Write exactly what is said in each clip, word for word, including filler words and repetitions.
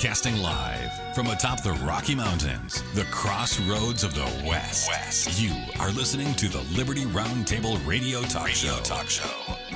Broadcasting live from atop the Rocky Mountains, the crossroads of the West. West. You are listening to the Liberty Roundtable Radio Talk Radio Show. Talk Show.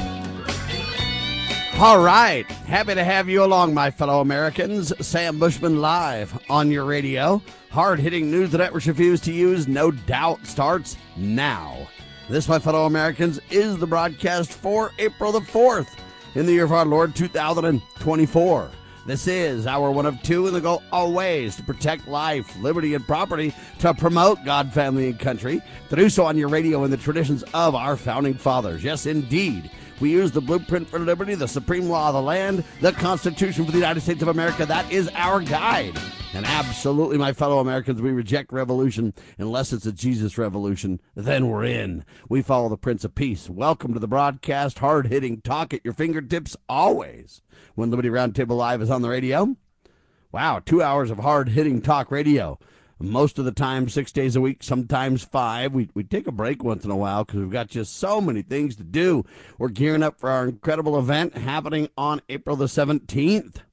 All right. Happy to have you along, my fellow Americans. Sam Bushman live on your radio. Hard-hitting news the networks refuse to use, no doubt, starts now. This, my fellow Americans, is the broadcast for April the fourth in the year of our Lord two thousand twenty-four. This is our one of two, and the goal always to protect life, liberty, and property, to promote God, family, and country, to do so on your radio in the traditions of our founding fathers. Yes, indeed. We use the blueprint for liberty, the supreme law of the land, the Constitution for the United States of America. That is our guide. And absolutely, my fellow Americans, we reject revolution unless it's a Jesus revolution. Then we're in. We follow the Prince of Peace. Welcome to the broadcast. Hard-hitting talk at your fingertips always when Liberty Roundtable Live is on the radio. Wow, two hours of hard-hitting talk radio. Most of the time, six days a week, sometimes five. We we take a break once in a while because we've got just so many things to do. We're gearing up for our incredible event happening on April the seventeenth.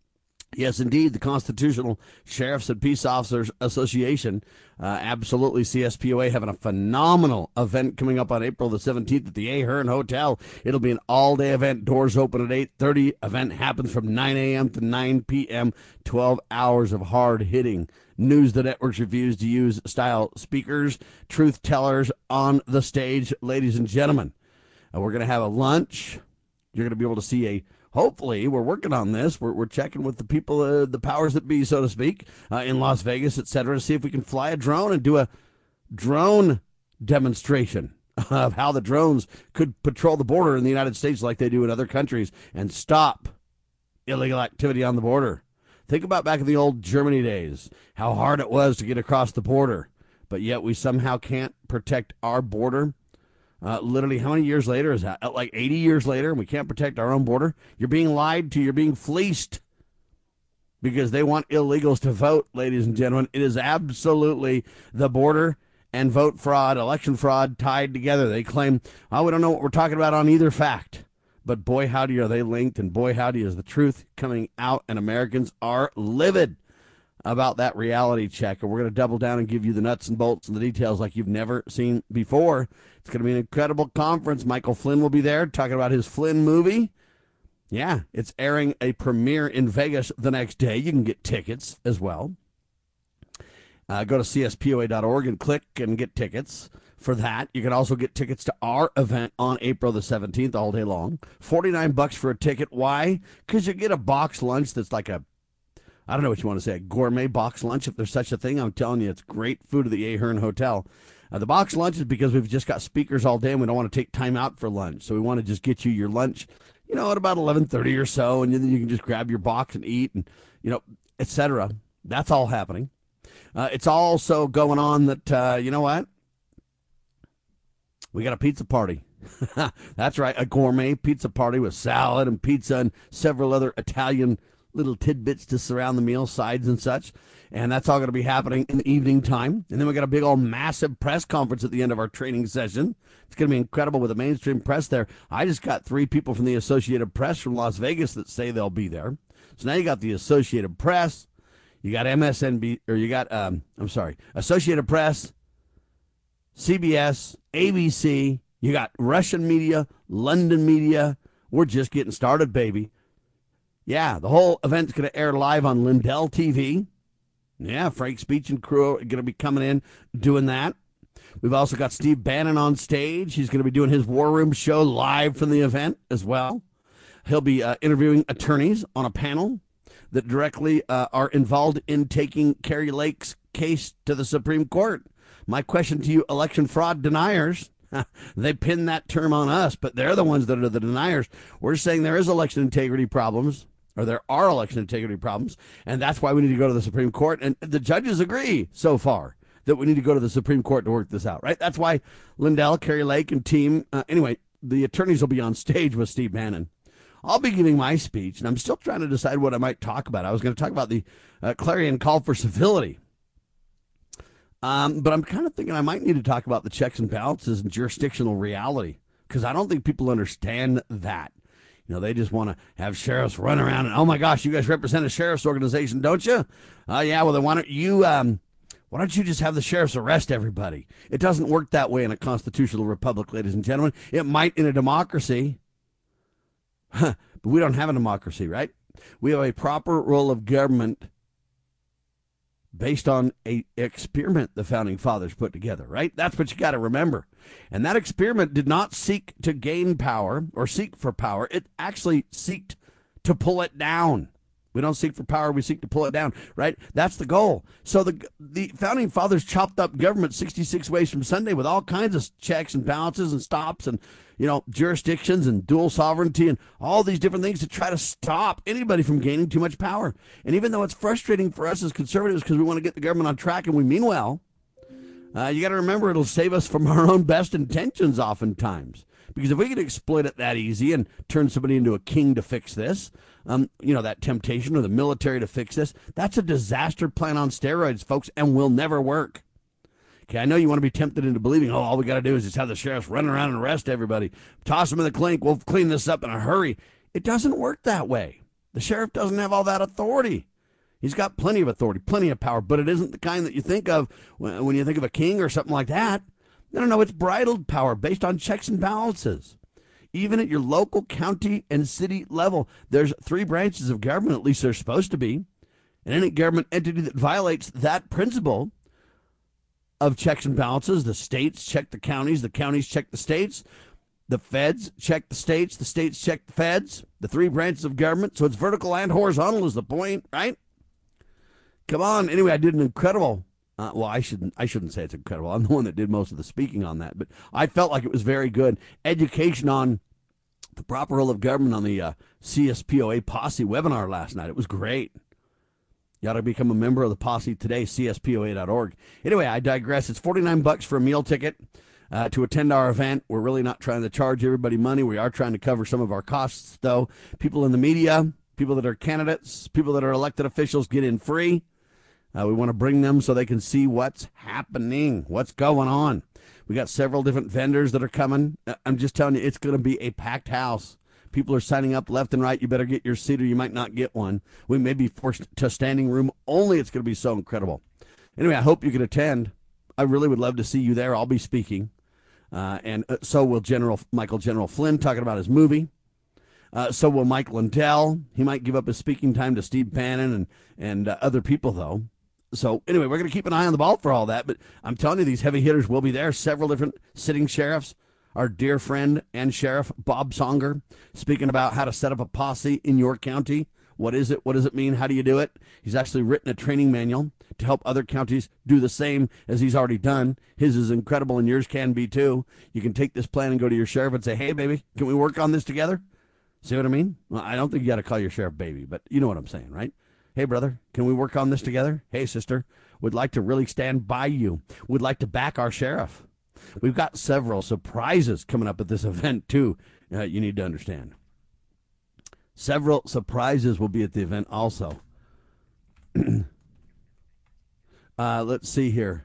Yes, indeed, the Constitutional Sheriffs and Peace Officers Association, uh, absolutely C S P O A, having a phenomenal event coming up on April the seventeenth at the Ahern Hotel. It'll be an all-day event, doors open at eight thirty. Event happens from nine a.m. to nine p.m., twelve hours of hard-hitting news the networks refuse to use style speakers, truth tellers on the stage, ladies and gentlemen. Uh, we're going to have a lunch. You're going to be able to see a Hopefully, we're working on this. We're, we're checking with the people, uh, the powers that be, so to speak, uh, in Las Vegas, et cetera, to see if we can fly a drone and do a drone demonstration of how the drones could patrol the border in the United States like they do in other countries and stop illegal activity on the border. Think about back in the old Germany days, how hard it was to get across the border, but yet we somehow can't protect our border. Uh, literally, how many years later is that? Like eighty years later, and we can't protect our own border? You're being lied to. You're being fleeced because they want illegals to vote, ladies and gentlemen. It is absolutely the border and vote fraud, election fraud tied together. They claim, oh, we don't know what we're talking about on either fact. But boy, howdy, are they linked, and boy, howdy, is the truth coming out, and Americans are livid about that reality check. And we're going to double down and give you the nuts and bolts and the details like you've never seen before. It's going to be an incredible conference. Michael Flynn will be there talking about his Flynn movie. Yeah, it's airing a premiere in Vegas the next day. You can get tickets as well. Uh, go to C S P O A dot org and click and get tickets for that. You can also get tickets to our event on April the seventeenth all day long. forty-nine bucks for a ticket. Why? Because you get a box lunch that's like a, I don't know what you want to say, a gourmet box lunch, if there's such a thing. I'm telling you, it's great food at the Ahern Hotel. Uh, the box lunch is because we've just got speakers all day and we don't want to take time out for lunch. So we want to just get you your lunch, you know, at about eleven thirty or so, and then you can just grab your box and eat and, you know, et cetera. That's all happening. Uh, it's also going on that, uh, you know what? We got a pizza party. That's right, a gourmet pizza party with salad and pizza and several other Italian little tidbits to surround the meal, sides and such. And that's all going to be happening in the evening time. And then we got a big old massive press conference at the end of our training session. It's going to be incredible with the mainstream press there. I just got three people from the Associated Press from Las Vegas that say they'll be there. So now you got the Associated Press, you got M S N B C, or you got, um, I'm sorry, Associated Press, C B S, A B C, you got Russian media, London media. We're just getting started, baby. Yeah, the whole event's going to air live on Lindell T V. Yeah, Frank Speech and crew are going to be coming in doing that. We've also got Steve Bannon on stage. He's going to be doing his War Room show live from the event as well. He'll be uh, interviewing attorneys on a panel that directly uh, are involved in taking Kari Lake's case to the Supreme Court. My question to you, election fraud deniers, they pin that term on us, but they're the ones that are the deniers. We're saying there is election integrity problems. Or there are election integrity problems, and that's why we need to go to the Supreme Court. And the judges agree so far that we need to go to the Supreme Court to work this out, right? That's why Lindell, Kari Lake, and team, uh, anyway, the attorneys will be on stage with Steve Bannon. I'll be giving my speech, and I'm still trying to decide what I might talk about. I was going to talk about the uh, clarion call for civility. Um, but I'm kind of thinking I might need to talk about the checks and balances and jurisdictional reality, because I don't think people understand that. You know, they just want to have sheriffs run around and, oh my gosh, you guys represent a sheriff's organization, don't you? Uh, yeah, well then why don't you, um, why don't you just have the sheriffs arrest everybody? It doesn't work that way in a constitutional republic, ladies and gentlemen. It might in a democracy, but we don't have a democracy, right? We have a proper role of government based on a experiment the founding fathers put together, right? That's what you got to remember. And that experiment did not seek to gain power or seek for power. It actually seeked to pull it down. We don't seek for power, we seek to pull it down, right? That's the goal. So the the founding fathers chopped up government sixty-six ways from Sunday with all kinds of checks and balances and stops and, you know, jurisdictions and dual sovereignty and all these different things to try to stop anybody from gaining too much power. And even though it's frustrating for us as conservatives because we want to get the government on track and we mean well, uh, you got to remember it'll save us from our own best intentions oftentimes. Because if we could exploit it that easy and turn somebody into a king to fix this, um, you know, that temptation or the military to fix this, that's a disaster plan on steroids, folks, and will never work. Okay, I know you want to be tempted into believing, oh, all we got to do is just have the sheriffs run around and arrest everybody. Toss them in the clink. We'll clean this up in a hurry. It doesn't work that way. The sheriff doesn't have all that authority. He's got plenty of authority, plenty of power, but it isn't the kind that you think of when you think of a king or something like that. No, no, no, it's bridled power based on checks and balances. Even at your local county and city level, there's three branches of government, at least there's supposed to be. And any government entity that violates that principle of checks and balances, the states check the counties, the counties check the states, the feds check the states, the states check the feds, the three branches of government. So it's vertical and horizontal is the point, right? Come on. Anyway, I did an incredible Uh, well, I shouldn't. I shouldn't say it's incredible. I'm the one that did most of the speaking on that, but I felt like it was very good education on the proper role of government on the uh, C S P O A Posse webinar last night. It was great. You ought to become a member of the Posse today. C S P O A dot org. Anyway, I digress. It's forty-nine bucks for a meal ticket uh, to attend our event. We're really not trying to charge everybody money. We are trying to cover some of our costs, though. People in the media, people that are candidates, people that are elected officials get in free. Uh, we want to bring them so they can see what's happening, what's going on. We got several different vendors that are coming. I'm just telling you, it's going to be a packed house. People are signing up left and right. You better get your seat or you might not get one. We may be forced to standing room only. It's going to be so incredible. Anyway, I hope you can attend. I really would love to see you there. I'll be speaking. Uh, and uh, so will General Michael General Flynn talking about his movie. Uh, so will Mike Lindell. He might give up his speaking time to Steve Bannon and, and uh, other people, though. So anyway, we're going to keep an eye on the ball for all that. But I'm telling you, these heavy hitters will be there. Several different sitting sheriffs. Our dear friend and Sheriff Bob Songer speaking about how to set up a posse in your county. What is it? What does it mean? How do you do it? He's actually written a training manual to help other counties do the same as he's already done. His is incredible, and yours can be too. You can take this plan and go to your sheriff and say, hey, baby, can we work on this together? See what I mean? Well, I don't think you got to call your sheriff baby, but you know what I'm saying, right? Hey, brother, can we work on this together? Hey, sister, would like to really stand by you. Would like to back our sheriff. We've got several surprises coming up at this event, too, uh, you need to understand. Several surprises will be at the event also. uh, let's see here.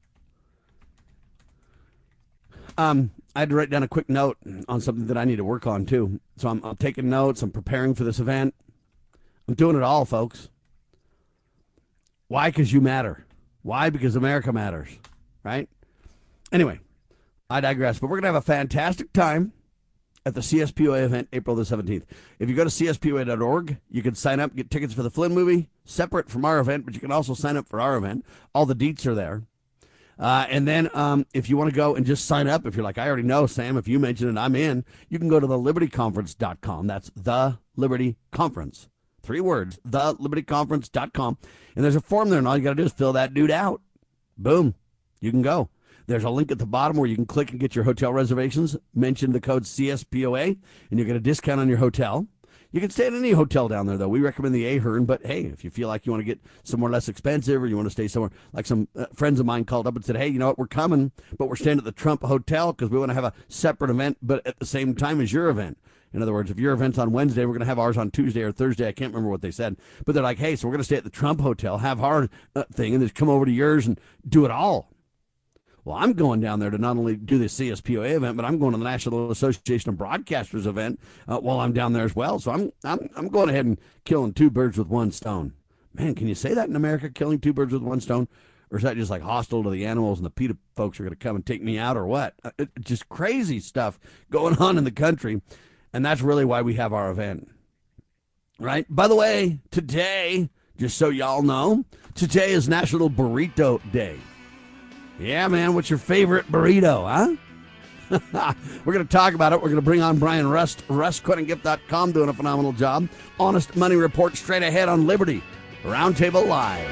Um, I had to write down a quick note on something that I need to work on, too. So I'm, I'm taking notes. I'm preparing for this event. I'm doing it all, folks. Why? Because you matter. Why? Because America matters, right? Anyway, I digress. But we're going to have a fantastic time at the C S P O A event, April the seventeenth. If you go to C S P O A dot org, you can sign up, get tickets for the Flynn movie, separate from our event, but you can also sign up for our event. All the deets are there. Uh, and then um, if you want to go and just sign up, if you're like, I already know, Sam, if you mention it, I'm in, you can go to the liberty conference dot com. That's the Liberty Conference. Three words, the liberty conference dot com. And there's a form there, and all you got to do is fill that dude out. Boom. You can go. There's a link at the bottom where you can click and get your hotel reservations. Mention the code C S P O A, and you get a discount on your hotel. You can stay at any hotel down there, though. We recommend the Ahern, but hey, if you feel like you want to get somewhere less expensive or you want to stay somewhere, like some uh, friends of mine called up and said, hey, you know what, we're coming, but we're staying at the Trump Hotel because we want to have a separate event, but at the same time as your event. In other words, if your event's on Wednesday, we're going to have ours on Tuesday or Thursday. I can't remember what they said. But they're like, hey, so we're going to stay at the Trump Hotel, have our uh, thing, and then come over to yours and do it all. Well, I'm going down there to not only do the C S P O A event, but I'm going to the National Association of Broadcasters event uh, while I'm down there as well. So I'm I'm I'm going ahead and killing two birds with one stone. Man, can you say that in America, killing two birds with one stone? Or is that just like hostile to the animals and the PETA folks are going to come and take me out or what? Uh, it, just crazy stuff going on in the country. And that's really why we have our event. Right? By the way, today, just so y'all know, today is National Burrito Day. Yeah, man, what's your favorite burrito, huh? We're going to talk about it. We're going to bring on Brian Rust, rust quitting gift dot com, doing a phenomenal job. Honest Money Report straight ahead on Liberty Roundtable Live.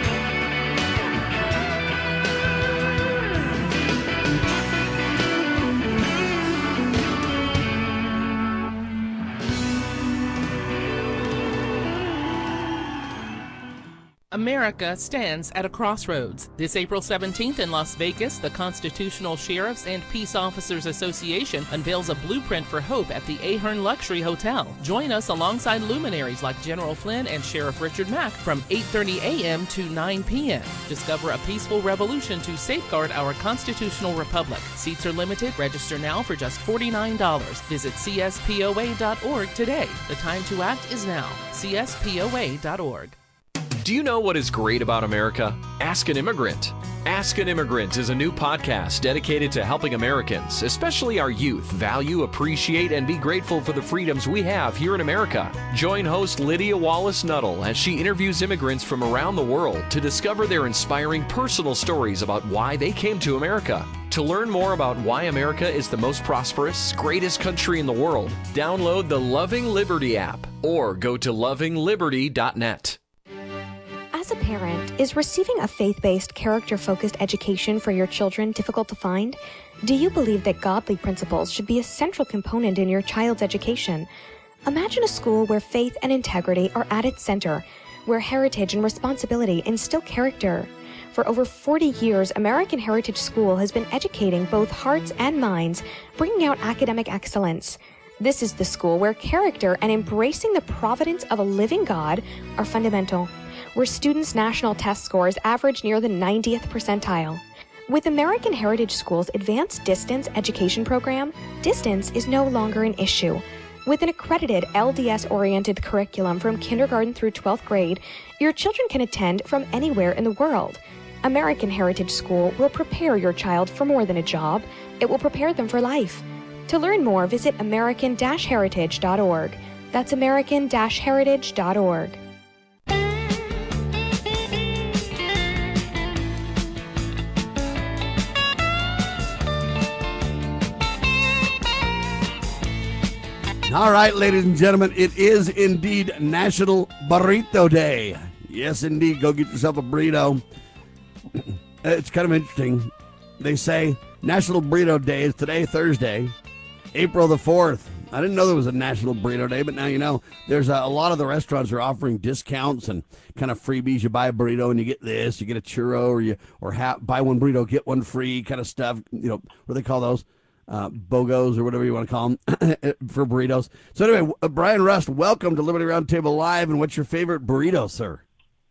America stands at a crossroads. This April seventeenth in Las Vegas, the Constitutional Sheriffs and Peace Officers Association unveils a blueprint for hope at the Ahern Luxury Hotel. Join us alongside luminaries like General Flynn and Sheriff Richard Mack from eight thirty a.m. to nine p.m. Discover a peaceful revolution to safeguard our constitutional republic. Seats are limited. Register now for just forty-nine dollars. Visit C S P O A dot org today. The time to act is now. C S P O A dot org. Do you know what is great about America? Ask an Immigrant. Ask an Immigrant is a new podcast dedicated to helping Americans, especially our youth, value, appreciate, and be grateful for the freedoms we have here in America. Join host Lydia Wallace Nuttall as she interviews immigrants from around the world to discover their inspiring personal stories about why they came to America. To learn more about why America is the most prosperous, greatest country in the world, download the Loving Liberty app or go to loving liberty dot net. As a parent, is receiving a faith-based, character-focused education for your children difficult to find? Do you believe that godly principles should be a central component in your child's education? Imagine a school where faith and integrity are at its center, where heritage and responsibility instill character. For over forty years, American Heritage School has been educating both hearts and minds, bringing out academic excellence. This is the school where character and embracing the providence of a living God are fundamental, where students' national test scores average near the ninetieth percentile. With American Heritage School's advanced distance education program, distance is no longer an issue. With an accredited L D S-oriented curriculum from kindergarten through twelfth grade, your children can attend from anywhere in the world. American Heritage School will prepare your child for more than a job. It will prepare them for life. To learn more, visit american dash heritage dot org. That's american dash heritage dot org. All right, ladies and gentlemen, it is indeed National Burrito Day. Yes, indeed. Go get yourself a burrito. It's kind of interesting. They say National Burrito Day is today, Thursday, April the fourth. I didn't know there was a National Burrito Day, but now you know. There's a, a lot of the restaurants are offering discounts and kind of freebies. You buy a burrito and you get this. You get a churro, or you or ha- buy one burrito, get one free kind of stuff. You know, what do they call those? Uh, BOGOs or whatever you want to call them for burritos. So anyway, uh, Brian Rust, welcome to Liberty Roundtable Live. And what's your favorite burrito, sir?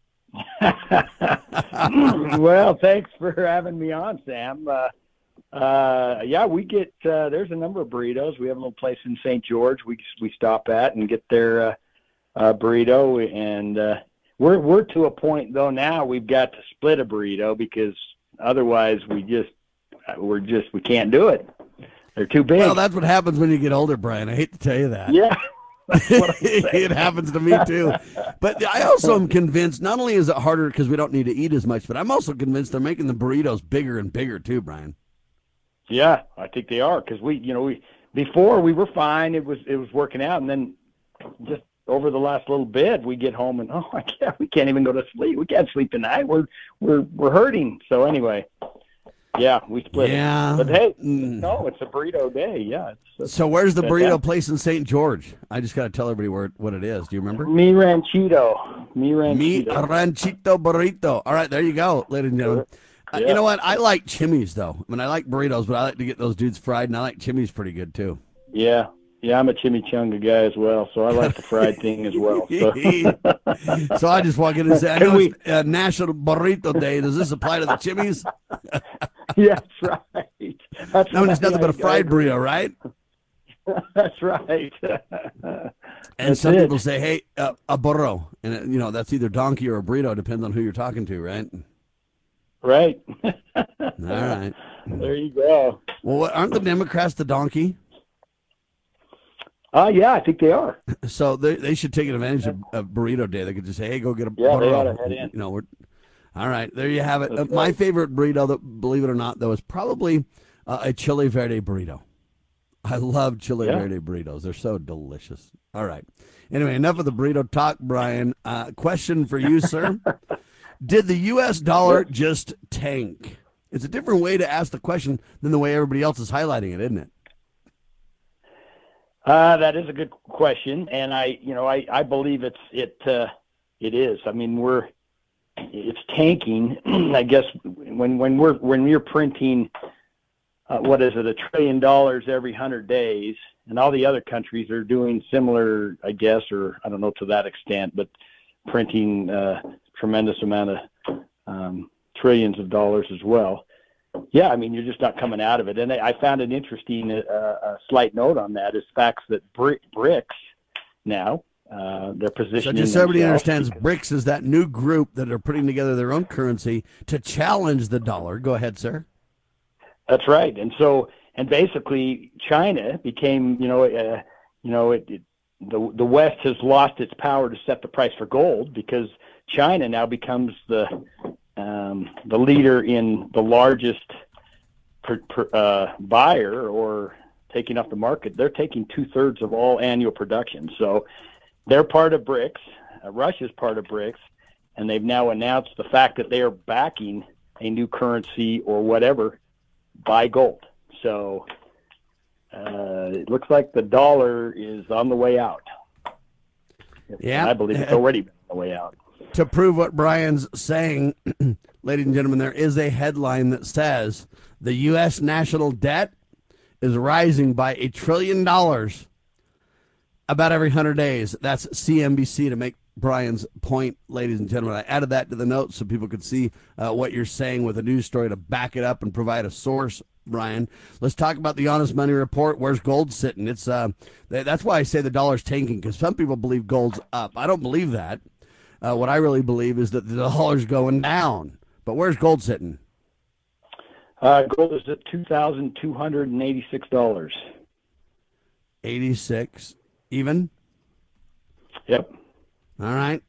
Well, thanks for having me on, Sam. Uh, uh, yeah, we get uh, there's a number of burritos. We have a little place in Saint George we we stop at and get their uh, uh, burrito. And uh, we're we're to a point though now we've got to split a burrito because otherwise we just we're just we can't do it. They're too big. Well, that's what happens when you get older, Brian. I hate to tell you that. Yeah. It happens to me, too. But I also am convinced, not only is it harder because we don't need to eat as much, but I'm also convinced they're making the burritos bigger and bigger, too, Brian. Yeah, I think they are because we, you know, we before we were fine. It was it was working out. And then just over the last little bit, we get home and, oh, I can't, we can't even go to sleep. We can't sleep tonight. We're, we're, we're hurting. So anyway. Yeah, we split yeah. it. But hey, no, it's a burrito day. Yeah. It's, it's so where's the burrito fantastic. place in Saint George? I just got to tell everybody where what it is. Do you remember? Mi Ranchito. Mi Ranchito. Mi Ranchito Burrito. All right, there you go, ladies and gentlemen. Uh, yeah. You know what? I like chimneys, though. I mean, I like burritos, but I like to get those dudes fried, and I like chimneys pretty good, too. Yeah. Yeah, I'm a chimichanga guy as well, so I like the fried thing as well. So, so I just walk in and say, I know we, it's uh, National Burrito Day. Does this apply to the chimneys? Yeah, that's right. That's That one's nothing but a I- I fried agree. burrito, right? That's right. And That's some it. people say, hey, uh, a burro. And, uh, you know, that's either donkey or a burrito, depends on who you're talking to, right? Right. All right. There you go. Well, what, aren't the Democrats the donkey? Uh, yeah, I think they are. So they they should take advantage of, of Burrito Day. They could just say, hey, go get a Yeah, they burro. ought to head in. You know, we're, all right, there you have it. That's Uh, my right. favorite burrito, that, believe it or not, though, is probably uh, a Chile Verde burrito. I love Chile Yeah. Verde burritos. They're so delicious. All right. Anyway, enough of the burrito talk, Brian. Uh, question for you, sir. Did the U S dollar just tank? It's a different way to ask the question than the way everybody else is highlighting it, isn't it? Uh, that is a good question, and I, you know, I, I believe it's it uh, it is. I mean, we're it's tanking. I guess when when we're when we're printing, uh, what is it, a trillion dollars every hundred days, and all the other countries are doing similar, I guess, or I don't know to that extent, but printing uh, tremendous amount of um, trillions of dollars as well. Yeah, I mean, you're just not coming out of it. And I, I found an interesting uh, a slight note on that is facts that Bri- BRICS now, uh, they're So positioning just so everybody themselves- understands, BRICS is that new group that are putting together their own currency to challenge the dollar. Go ahead, sir. That's right. And so, and basically China became, you know, uh, you know, it, it, the, the West has lost its power to set the price for gold because China now becomes the, um, the leader in the largest per, per, uh, buyer or taking off the market. They're taking two thirds of all annual production. So they're part of BRICS. Uh, Russia's part of BRICS. And they've now announced the fact that they are backing a new currency or whatever by gold. So uh, it looks like the dollar is on the way out. Yeah. And I believe it's already been on the way out. To prove what Brian's saying, ladies and gentlemen, there is a headline that says the U S national debt is rising by a trillion dollars about every hundred days. That's C N B C to make Brian's point, ladies and gentlemen. I added that to the notes so people could see uh, what you're saying with a news story to back it up and provide a source, Brian. Let's talk about the Honest Money Report. Where's gold sitting? It's uh, that's why I say the dollar's tanking, because some people believe gold's up. I don't believe that. Uh, what I really believe is that the dollar's going down. But where's gold sitting? Uh, gold is at two thousand two hundred eighty-six dollars. eighty-six even? Yep. All right.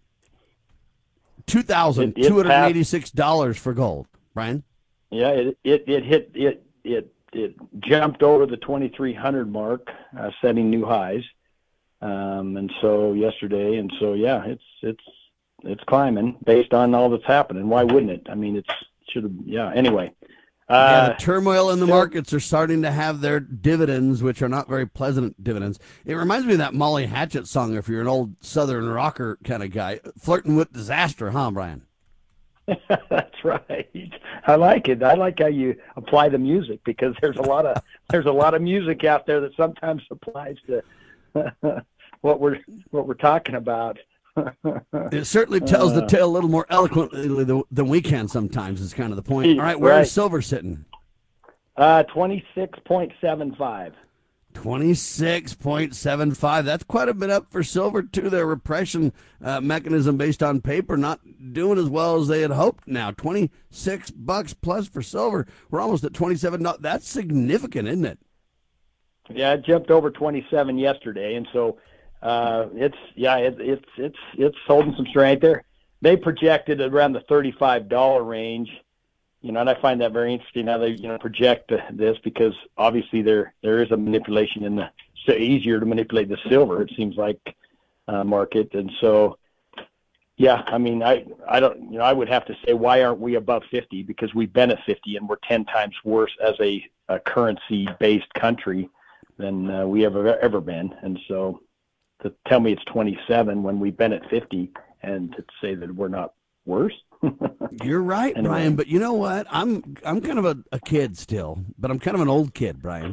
two thousand two hundred eighty-six dollars for gold, Brian. Yeah, it it, it hit it it it jumped over the twenty-three hundred mark, uh, setting new highs. Um, and so yesterday, and so yeah, it's it's it's climbing based on all that's happening. Why wouldn't it? I mean, it's should have yeah. Anyway, Yeah, uh, the turmoil in the so- markets are starting to have their dividends, which are not very pleasant dividends. It reminds me of that Molly Hatchet song, if you're an old Southern rocker kind of guy, Flirting with Disaster, huh, Brian? that's right. I like it. I like how you apply the music because there's a lot of there's a lot of music out there that sometimes applies to what we're what we're talking about. It certainly tells the Uh, tale a little more eloquently th- than we can sometimes, is kind of the point. All right, where's Right. silver sitting? Uh, twenty-six point seven five. twenty-six point seven five. That's quite a bit up for silver, too. Their repression uh, mechanism based on paper not doing as well as they had hoped now. twenty-six bucks plus for silver. We're almost at twenty-seven. No, that's significant, isn't it? Yeah, it jumped over twenty-seven yesterday, and so uh, it's yeah, it, it's it's it's holding some strength there. They projected around the thirty-five dollar range, you know, and I find that very interesting how they you know project this because obviously there there is a manipulation in the so easier to manipulate the silver. It seems like uh, market, and so yeah, I mean I I don't you know I would have to say why aren't we above fifty because we've been at fifty and we're ten times worse as a, a currency based country than uh, we have ever, ever been. And so to tell me it's twenty-seven when we've been at fifty and to say that we're not worse. You're right, Anyway. Brian. But you know what? I'm I'm kind of a, a kid still, but I'm kind of an old kid, Brian.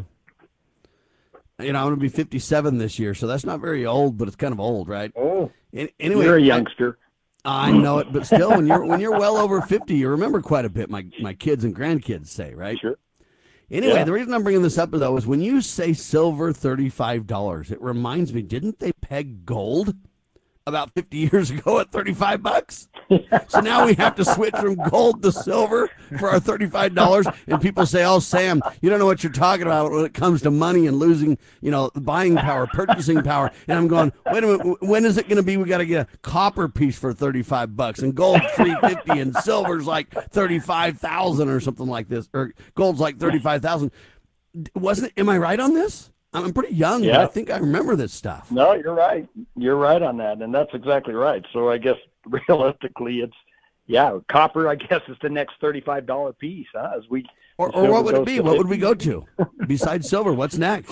You know, I'm going to be fifty-seven this year, so that's not very old, but it's kind of old, right? Oh, An- Anyway, you're a I- youngster. I know it, but still, when you're when you're well over fifty, you remember quite a bit. My my kids and grandkids say, right? Sure. Anyway, Yeah. the reason I'm bringing this up though is when you say silver thirty-five dollars, it reminds me. Didn't they peg gold about fifty years ago at thirty-five bucks? So now we have to switch from gold to silver for our thirty-five dollars. And people say, oh, Sam, you don't know what you're talking about when it comes to money and losing, you know, buying power, purchasing power. And I'm going, wait a minute, when is it going to be we got to get a copper piece for thirty-five bucks and gold three fifty and silver's like thirty-five thousand or something like this, or gold's like thirty-five thousand. Wasn't am I right on this? I'm pretty young, Yeah. but I think I remember this stuff. No, you're right. You're right on that, and that's exactly right. So I guess realistically, it's yeah, copper. I guess is the next thirty-five dollar piece, huh? As we Or, or what would it be? What would we go to besides silver? What's next?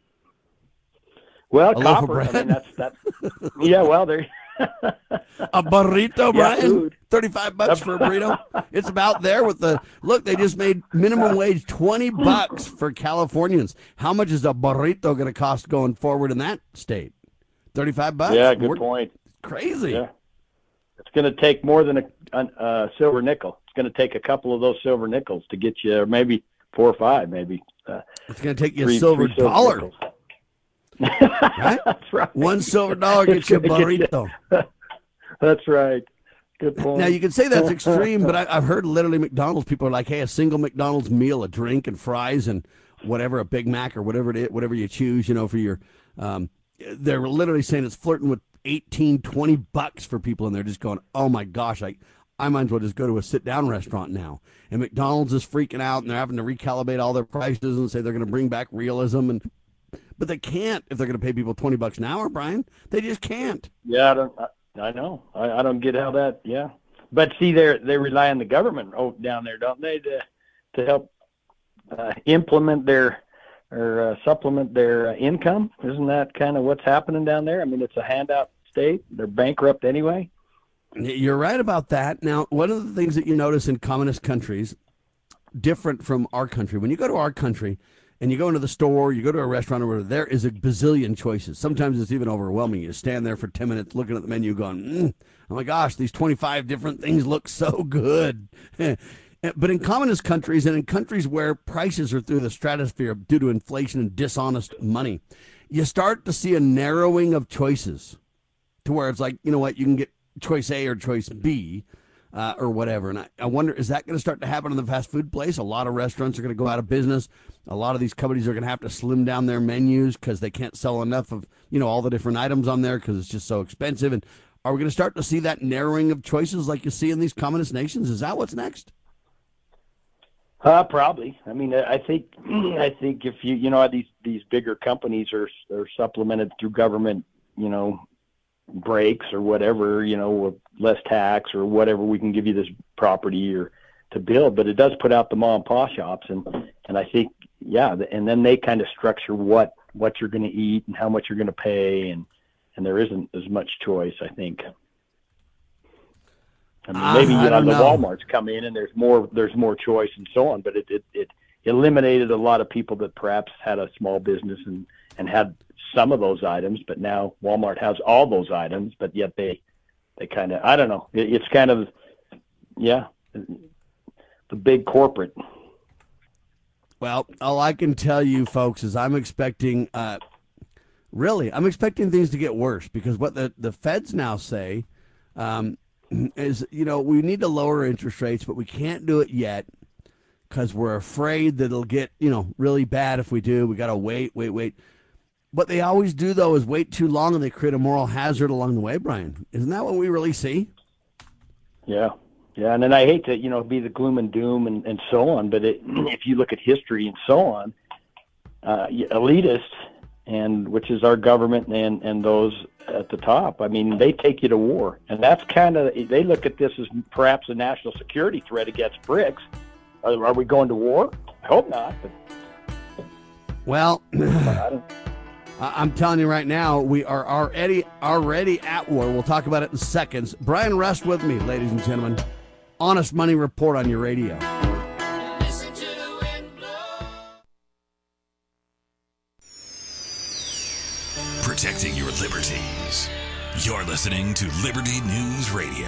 Well, A loaf of copper. I bread? mean, that's that's yeah. Well, there. A burrito, Brian? food. thirty-five bucks for a burrito? It's about there with the, look, they just made minimum wage twenty bucks for Californians. How much is a burrito going to cost going forward in that state? thirty-five bucks? Yeah, good We're point. Crazy. Yeah, it's going to take more than a, a, a silver nickel. It's going to take a couple of those silver nickels to get you, or maybe four or five, maybe. Uh, It's going to take you three, a silver three silver dollar. nickels. Right? That's right. One silver dollar gets you a It's gonna get burrito. That's right. Good point. Now, you can say that's extreme, but I, I've heard literally McDonald's people are like, hey, a single McDonald's meal, a drink and fries and whatever, a Big Mac or whatever it is, whatever you choose, you know, for your, um, they're literally saying it's flirting with eighteen, twenty bucks for people, and they're just going, oh my gosh, I, I might as well just go to a sit-down restaurant now. And McDonald's is freaking out, and they're having to recalibrate all their prices and say they're going to bring back realism, and but they can't if they're going to pay people twenty bucks an hour, Brian. They just can't. Yeah, I don't. I, I know. I, I don't get how that. Yeah, but see, they they rely on the government oh, down there, don't they, to to help uh, implement their or uh, supplement their uh, income? Isn't that kind of what's happening down there? I mean, it's a handout state. They're bankrupt anyway. You're right about that. Now, one of the things that you notice in communist countries, different from our country, when you go to our country and you go into the store, you go to a restaurant or whatever, there is a bazillion choices. Sometimes it's even overwhelming. You stand there for ten minutes looking at the menu going, mm, oh my gosh, these twenty-five different things look so good. But in communist countries and in countries where prices are through the stratosphere due to inflation and dishonest money, you start to see a narrowing of choices to where it's like, you know what, you can get choice A or choice B uh, or whatever. And I, I wonder, is that going to start to happen in the fast food place? A lot of restaurants are going to go out of business. A lot of these companies are going to have to slim down their menus because they can't sell enough of, you know, all the different items on there because it's just so expensive. And are we going to start to see that narrowing of choices like you see in these communist nations? Is that what's next? Uh, probably. I mean, I think I think if you you know these these bigger companies are are supplemented through government, you know, breaks or whatever, you know, with less tax or whatever, we can give you this property or to build, but it does put out the mom and pop shops, and and I think yeah, and then they kind of structure what what you're going to eat and how much you're going to pay, and and there isn't as much choice, I think. I mean, maybe Uh, I you know don't the know. Walmarts come in and there's more there's more choice and so on, but it, it it eliminated a lot of people that perhaps had a small business and and had some of those items, but now Walmart has all those items, but yet they they kind of I don't know. It, it's kind of yeah, the big corporate. Well, all I can tell you, folks, is I'm expecting, uh, really, I'm expecting things to get worse because what the, the feds now say um, is, you know, we need to lower interest rates, but we can't do it yet because we're afraid that it'll get, you know, really bad if we do. We got to wait, wait, wait. What they always do, though, is wait too long and they create a moral hazard along the way, Brian. Isn't that what we really see? Yeah. Yeah, and then I hate to, you know, be the gloom and doom and, and so on, but it, if you look at history and so on, uh, elitists, and which is our government and, and those at the top, I mean, they take you to war. And that's kind of, they look at this as perhaps a national security threat against BRICS. Are, are we going to war? I hope not. But, Well, I don't, I- I'm telling you right now, we are already already at war. We'll talk about it in seconds. Brian Rust with me, ladies and gentlemen. Honest Money Report on your radio. Protecting your liberties. You're listening to Liberty News Radio.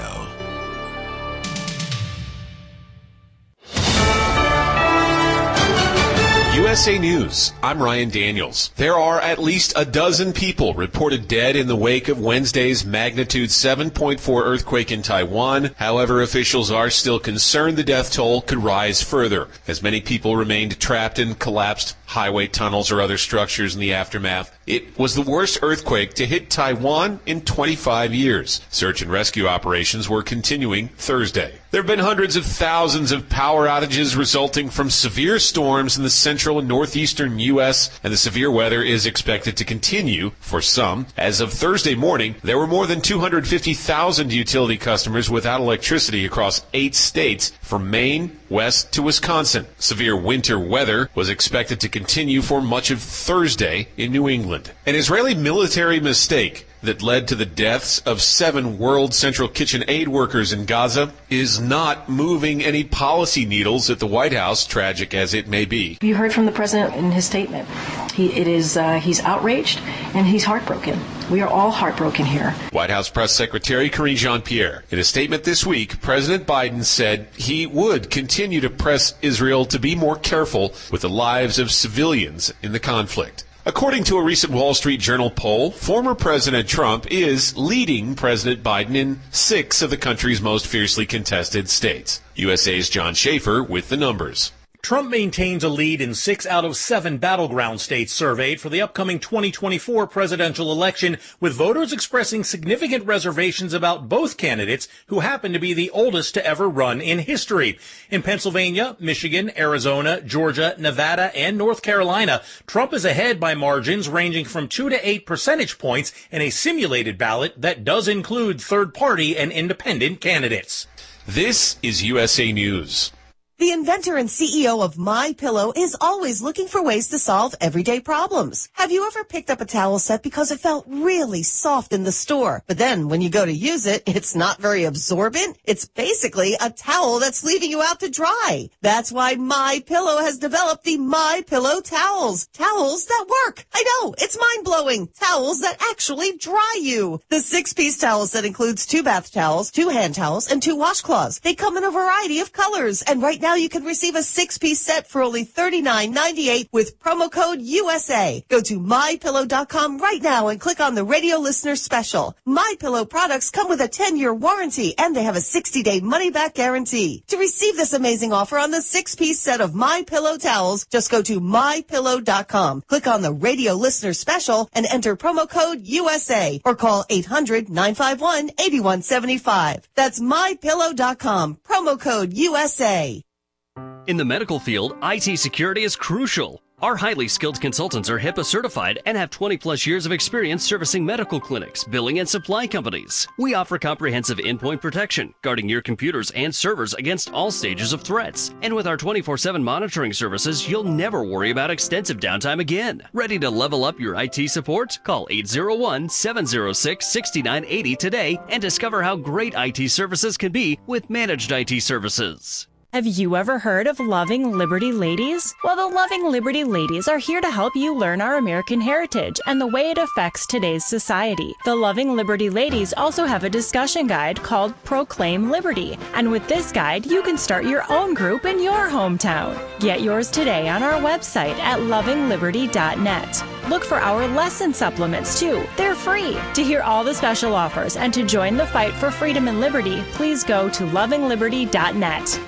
U S A News, I'm Ryan Daniels. There are at least a dozen people reported dead in the wake of Wednesday's magnitude seven point four earthquake in Taiwan. However, officials are still concerned the death toll could rise further, as many people remained trapped in collapsed highway tunnels or other structures in the aftermath. It was the worst earthquake to hit Taiwan in twenty-five years. Search and rescue operations were continuing Thursday. There have been hundreds of thousands of power outages resulting from severe storms in the central and northeastern U S, and the severe weather is expected to continue for some. As of Thursday morning, there were more than two hundred fifty thousand utility customers without electricity across eight states, from Maine west to Wisconsin. Severe winter weather was expected to continue for much of Thursday in New England. An Israeli military mistake that led to the deaths of seven World Central Kitchen aid workers in Gaza is not moving any policy needles at the White House, tragic as it may be. You heard from the president in his statement. He, it is, uh, he's outraged and he's heartbroken. We are all heartbroken here. White House Press Secretary Karine Jean-Pierre. In a statement this week, President Biden said he would continue to press Israel to be more careful with the lives of civilians in the conflict. According to a recent Wall Street Journal poll, former President Trump is leading President Biden in six of the country's most fiercely contested states. U S A's John Schaefer with the numbers. Trump maintains a lead in six out of seven battleground states surveyed for the upcoming twenty twenty-four presidential election, with voters expressing significant reservations about both candidates who happen to be the oldest to ever run in history. In Pennsylvania, Michigan, Arizona, Georgia, Nevada, and North Carolina, Trump is ahead by margins ranging from two to eight percentage points in a simulated ballot that does include third-party and independent candidates. This is U S A News. The inventor and C E O of MyPillow is always looking for ways to solve everyday problems. Have you ever picked up a towel set because it felt really soft in the store, but then when you go to use it, it's not very absorbent? It's basically a towel that's leaving you out to dry. That's why MyPillow has developed the MyPillow towels. Towels that work. I know, it's mind-blowing. Towels that actually dry you. The six-piece towel set includes two bath towels, two hand towels, and two washcloths. They come in a variety of colors, and right now Now you can receive a six-piece set for only thirty-nine ninety-eight with promo code U S A. Go to my pillow dot com right now and click on the radio listener special. MyPillow products come with a ten-year warranty and they have a sixty-day money-back guarantee. To receive this amazing offer on the six-piece set of MyPillow towels, just go to my pillow dot com, click on the radio listener special, and enter promo code U S A or call eight hundred nine five one eight one seven five. That's my pillow dot com, promo code U S A. In the medical field, I T security is crucial. Our highly skilled consultants are HIPAA certified and have twenty plus years of experience servicing medical clinics, billing, and supply companies. We offer comprehensive endpoint protection, guarding your computers and servers against all stages of threats. And with our twenty-four seven monitoring services, you'll never worry about extensive downtime again. Ready to level up your I T support? Call eight zero one, seven zero six, six nine eight zero today and discover how great I T services can be with managed I T services. Have you ever heard of Loving Liberty Ladies? Well, the Loving Liberty Ladies are here to help you learn our American heritage and the way it affects today's society. The Loving Liberty Ladies also have a discussion guide called Proclaim Liberty. And with this guide, you can start your own group in your hometown. Get yours today on our website at loving liberty dot net. Look for our lesson supplements, too. They're free. To hear all the special offers and to join the fight for freedom and liberty, please go to loving liberty dot net.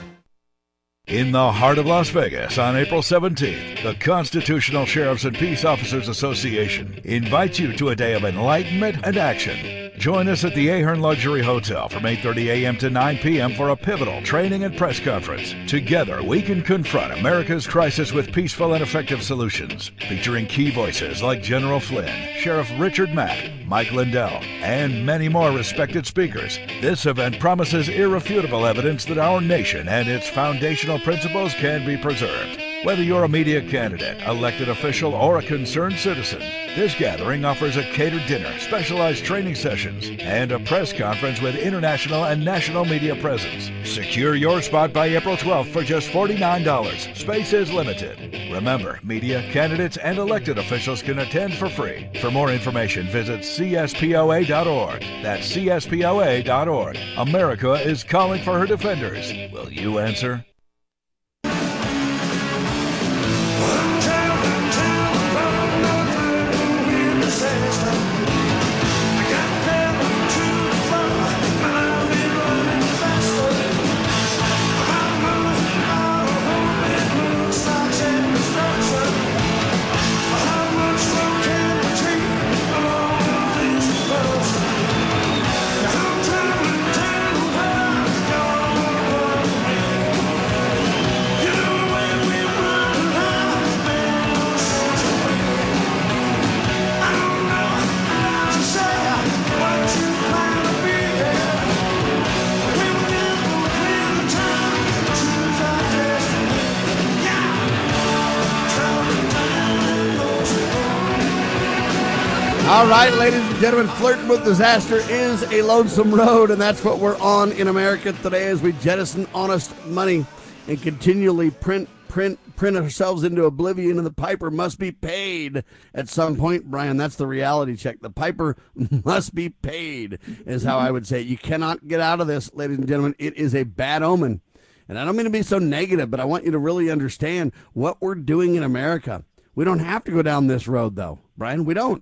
In the heart of Las Vegas on April seventeenth, the Constitutional Sheriffs and Peace Officers Association invites you to a day of enlightenment and action. Join us at the Ahern Luxury Hotel from eight thirty a.m. to nine p.m. for a pivotal training and press conference. Together, we can confront America's crisis with peaceful and effective solutions, featuring key voices like General Flynn, Sheriff Richard Mack, Mike Lindell, and many more respected speakers. This event promises irrefutable evidence that our nation and its foundational principles can be preserved. Whether you're a media candidate, elected official, or a concerned citizen, this gathering offers a catered dinner, specialized training sessions, and a press conference with international and national media presence. Secure your spot by April twelfth for just forty-nine dollars. Space is limited. Remember, media, candidates, and elected officials can attend for free. For more information, visit C S P O A dot org. That's C S P O A dot org. America is calling for her defenders. Will you answer? All right, ladies and gentlemen, flirting with disaster is a lonesome road, and that's what we're on in America today as we jettison honest money and continually print, print, print ourselves into oblivion, and the piper must be paid at some point, Brian. That's the reality check. The piper must be paid is how I would say it. You cannot get out of this, ladies and gentlemen. It is a bad omen. And I don't mean to be so negative, but I want you to really understand what we're doing in America. We don't have to go down this road, though, Brian. We don't.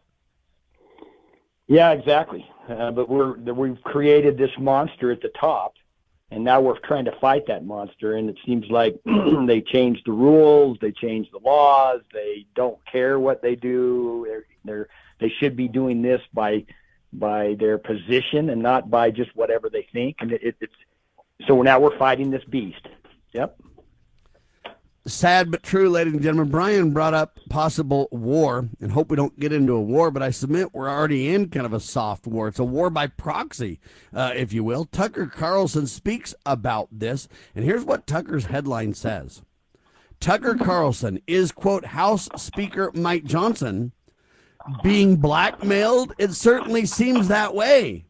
Yeah, exactly. Uh, but we're we've created this monster at the top, and now we're trying to fight that monster. And it seems like they changed the rules, they changed the laws, they don't care what they do. They're, they're they should be doing this by by their position and not by just whatever they think. And it, it, it's so now we're fighting this beast. Yep. Sad but true, ladies and gentlemen. Brian brought up possible war, and hope we don't get into a war, but I submit we're already in kind of a soft war. It's a war by proxy, uh, if you will. Tucker Carlson speaks about this, and here's what Tucker's headline says. Tucker Carlson, is, quote, House Speaker Mike Johnson being blackmailed? It certainly seems that way.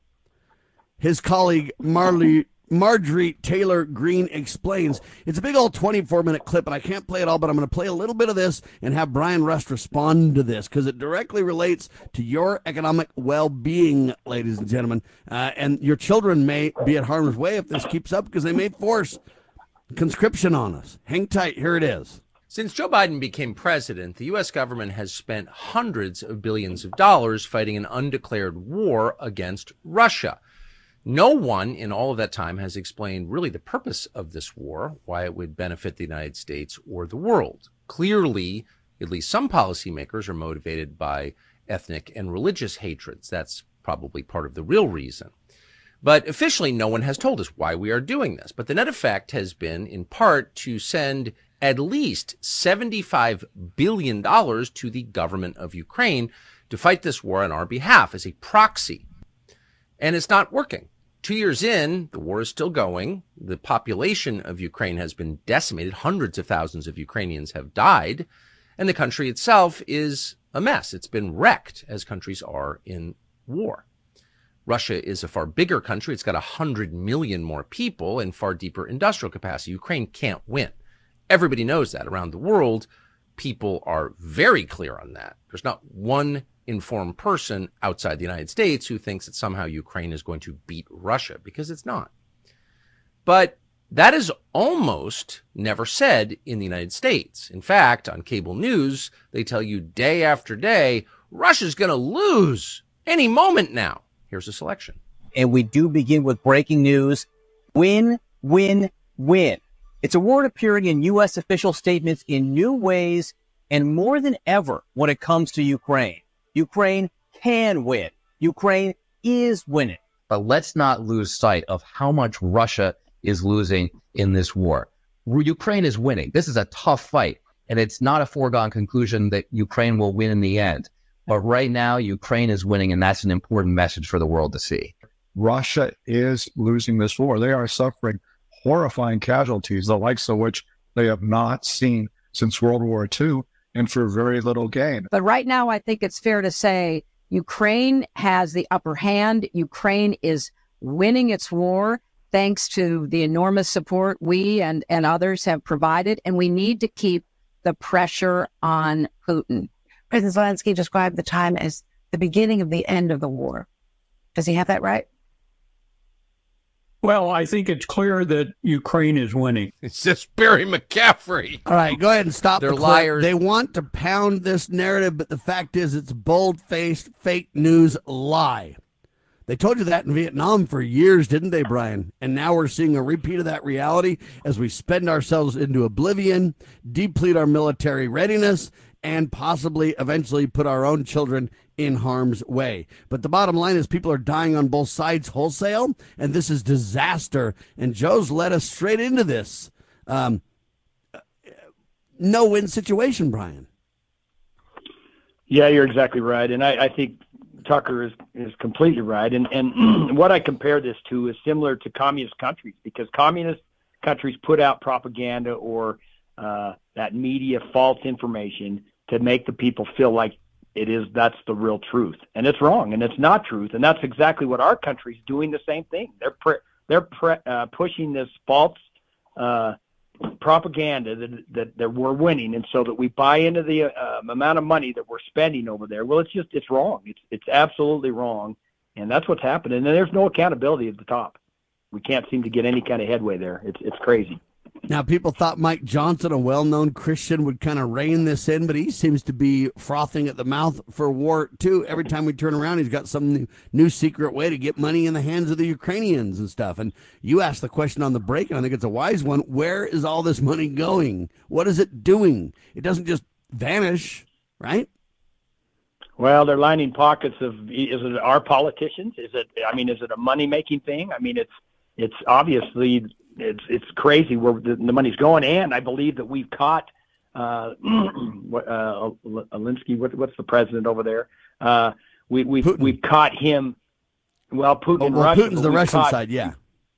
His colleague Marley Marjorie Taylor Greene explains. It's a big old twenty-four minute clip, and I can't play it all, but I'm going to play a little bit of this and have Brian Rust respond to this because it directly relates to your economic well-being, ladies and gentlemen. Uh, and your children may be at harm's way if this keeps up because they may force conscription on us. Hang tight. Here it is. Since Joe Biden became president, the U S government has spent hundreds of billions of dollars fighting an undeclared war against Russia. No one in all of that time has explained really the purpose of this war, why it would benefit the United States or the world. Clearly, at least some policymakers are motivated by ethnic and religious hatreds. That's probably part of the real reason. But officially, no one has told us why we are doing this. But the net effect has been, in part, to send at least seventy-five billion dollars to the government of Ukraine to fight this war on our behalf as a proxy. And it's not working. Two years in, the war is still going. The population of Ukraine has been decimated. Hundreds of thousands of Ukrainians have died. And the country itself is a mess. It's been wrecked, as countries are in war. Russia is a far bigger country. It's got one hundred million more people and far deeper industrial capacity. Ukraine can't win. Everybody knows that around the world. People are very clear on that. There's not one informed person outside the United States who thinks that somehow Ukraine is going to beat Russia, because it's not. But that is almost never said in the United States. In fact, on cable news, they tell you day after day, Russia's going to lose any moment now. Here's a selection. And we do begin with breaking news. Win, win, win. It's a word appearing in U S official statements in new ways and more than ever when it comes to Ukraine. Ukraine can win. Ukraine is winning. But let's not lose sight of how much Russia is losing in this war. Ukraine is winning. This is a tough fight, and it's not a foregone conclusion that Ukraine will win in the end. But right now, Ukraine is winning, and that's an important message for the world to see. Russia is losing this war. They are suffering horrifying casualties, the likes of which they have not seen since World War Two, and for very little gain. But right now, I think it's fair to say Ukraine has the upper hand. Ukraine is winning its war thanks to the enormous support we and, and others have provided, and we need to keep the pressure on Putin. President Zelensky described the time as the beginning of the end of the war. Does he have that right? Well, I think it's clear that Ukraine is winning. It's just Barry McCaffrey. All right, go ahead and stop. They're the clip. liars. They want to pound this narrative, but the fact is it's bold-faced fake news lie. They told you that in Vietnam for years, didn't they, Brian? And now we're seeing a repeat of that reality as we spend ourselves into oblivion, deplete our military readiness, and possibly eventually put our own children in harm's way. But the bottom line is people are dying on both sides wholesale, and this is disaster. And Joe's led us straight into this um, no-win situation, Brian. Yeah, you're exactly right. And I, I think Tucker is, is completely right. And, and what I compare this to is similar to communist countries, because communist countries put out propaganda or uh, that media false information to make the people feel like it is, that's the real truth. And it's wrong, and it's not truth. And that's exactly what our country's doing, the same thing. They're pre- they're pre- uh, pushing this false uh, propaganda that, that that we're winning, and so that we buy into the uh, amount of money that we're spending over there. Well, it's just, it's wrong. It's it's absolutely wrong, and that's what's happening. And there's no accountability at the top. We can't seem to get any kind of headway there. It's it's crazy. Now, people thought Mike Johnson, a well-known Christian, would kind of rein this in, but he seems to be frothing at the mouth for war, too. Every time we turn around, he's got some new, new secret way to get money in the hands of the Ukrainians and stuff. And you asked the question on the break, and I think it's a wise one. Where is all this money going? What is it doing? It doesn't just vanish, right? Well, they're lining pockets of, is it our politicians? Is it, I mean, is it a money-making thing? I mean, it's it's obviously... It's it's crazy where the, the money's going, and I believe that we've caught uh, uh, Alinsky. What, what's the president over there? Uh, we we we've caught him. Well, Putin. Oh, well, Russia, Putin's the Russian side, yeah.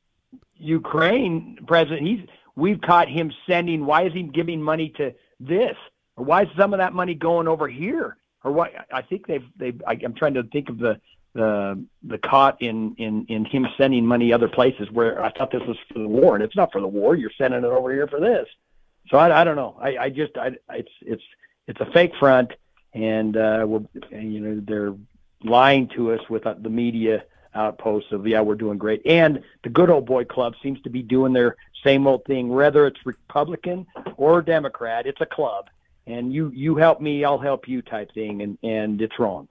Ukraine president. He's we've caught him sending. Why is he giving money to this? Or why is some of that money going over here? Or why? I think they've they've. I, I'm trying to think of the. the the caught in, in, in him sending money other places where I thought this was for the war, and it's not for the war. You're sending it over here for this. So I, I don't know. I, I just, I, it's, it's, it's a fake front, and uh, we're, you know, they're lying to us with the media outposts of, yeah, we're doing great. And the good old boy club seems to be doing their same old thing, whether it's Republican or Democrat, it's a club, and you, you help me, I'll help you type thing. And, and it's wrong.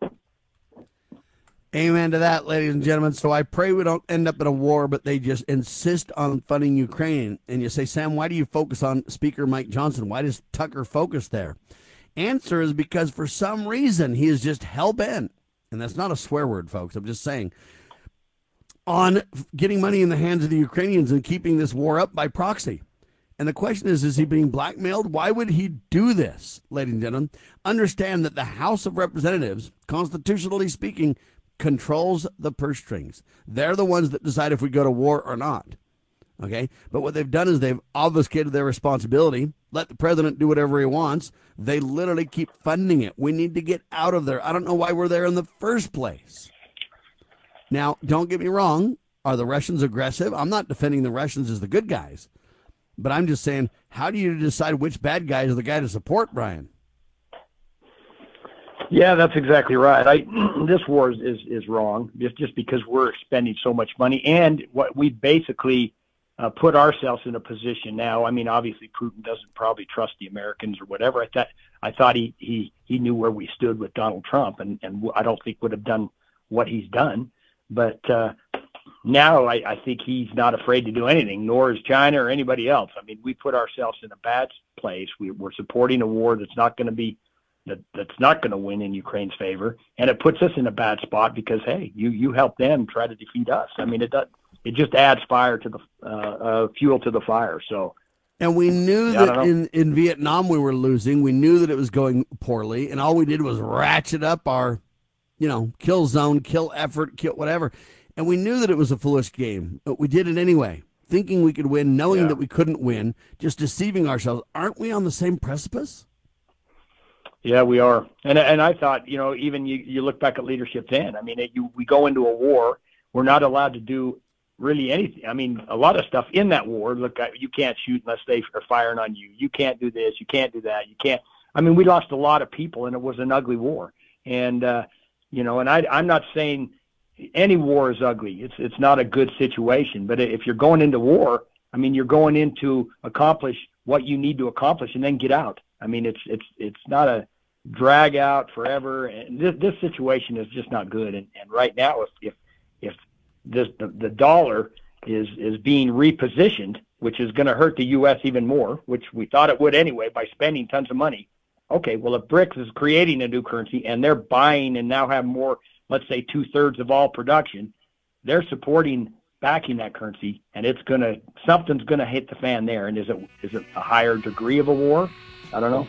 Amen to that, ladies and gentlemen. So I pray we don't end up in a war, but they just insist on funding Ukraine. And you say, Sam, why do you focus on Speaker Mike Johnson? Why does Tucker focus there? Answer is because for some reason he is just hell-bent, and that's not a swear word, folks, I'm just saying, on getting money in the hands of the Ukrainians and keeping this war up by proxy. And the question is, is he being blackmailed? Why would he do this, ladies and gentlemen? Understand that the House of Representatives, constitutionally speaking, controls the purse strings. They're the ones that decide if we go to war or not. Okay? But what they've done is they've obfuscated their responsibility, let the president do whatever he wants. They literally keep funding it. We need to get out of there. I don't know why we're there in the first place. Now, don't get me wrong. Are the Russians aggressive? I'm not defending the Russians as the good guys. But I'm just saying, how do you decide which bad guy is the guy to support, Brian? Yeah, that's exactly right. I, this war is, is, is wrong just, just because we're spending so much money, and what we basically uh, put ourselves in a position now. I mean, obviously Putin doesn't probably trust the Americans or whatever. I thought I thought he, he, he knew where we stood with Donald Trump, and, and I don't think would have done what he's done. But uh, now I, I think he's not afraid to do anything, nor is China or anybody else. I mean, we put ourselves in a bad place. We, we're supporting a war that's not going to be That, that's not going to win in Ukraine's favor, and it puts us in a bad spot because, hey, you you help them try to defeat us. I mean, it does, it just adds fire to the uh, uh, fuel to the fire. So, and we knew yeah, that in, in Vietnam we were losing. We knew that it was going poorly, and all we did was ratchet up our, you know, kill zone, kill effort, kill whatever. And we knew that it was a foolish game, but we did it anyway. thinking we could win, knowing Yeah. that we couldn't win, just deceiving ourselves. Aren't we on the same precipice? Yeah, we are. And and I thought, you know, even you, you look back at leadership then. I mean, it, you, we go into a war. We're not allowed to do really anything. I mean, a lot of stuff in that war. Look, you can't shoot unless they are firing on you. You can't do this. You can't do that. You can't. I mean, we lost a lot of people, and it was an ugly war. And, uh, you know, and I, I'm not saying any war is ugly. It's it's not a good situation. But if you're going into war, I mean, you're going in to accomplish what you need to accomplish and then get out. I mean, it's it's it's not a drag out forever. And this, this situation is just not good. And, and right now, if if if this the, the dollar is is being repositioned, which is going to hurt the U S even more, which we thought it would anyway by spending tons of money. Okay, well, if BRICS is creating a new currency and they're buying and now have more, let's say two thirds of all production, they're supporting, backing that currency, and it's going to, something's going to hit the fan there. And is it is it a higher degree of a war? I don't know.